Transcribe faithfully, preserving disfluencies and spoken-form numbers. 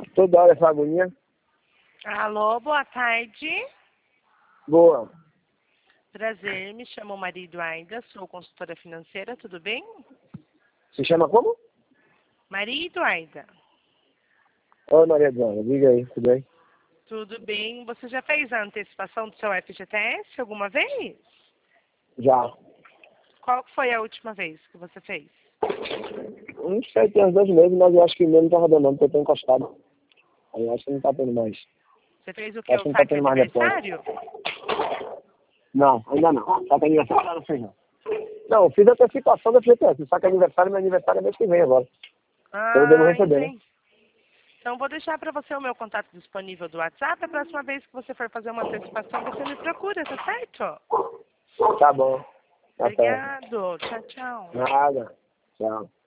Toda hora essa agonia. Alô, boa tarde. Boa. Prazer, me chamo Maria Eduarda, sou consultora financeira, tudo bem? Se chama como? Maria Eduarda. Oi, Maria Eduarda, diga aí, tudo bem? Tudo bem. Você já fez a antecipação do seu F G T S alguma vez? Já. Qual foi a última vez que você fez? Não sei, tem uns dois meses, mas eu acho que o meu não tá rodando não, porque eu tô encostado. Aí eu acho que não tá tendo mais. Você fez o que? Acho que O não tá saque tendo mais aniversário? Não, ainda não. Só que aniversário não fez não. Não, eu fiz a antecipação da F G T S, só que aniversário, meu aniversário é mês que vem agora. Então eu devo Ah, receber, né? entendi. Então vou deixar para você o meu contato disponível do WhatsApp. A próxima vez que você for fazer uma antecipação, você me procura, tá certo? Tá bom. Até. Obrigado. Tchau, tchau. Nada. Tchau.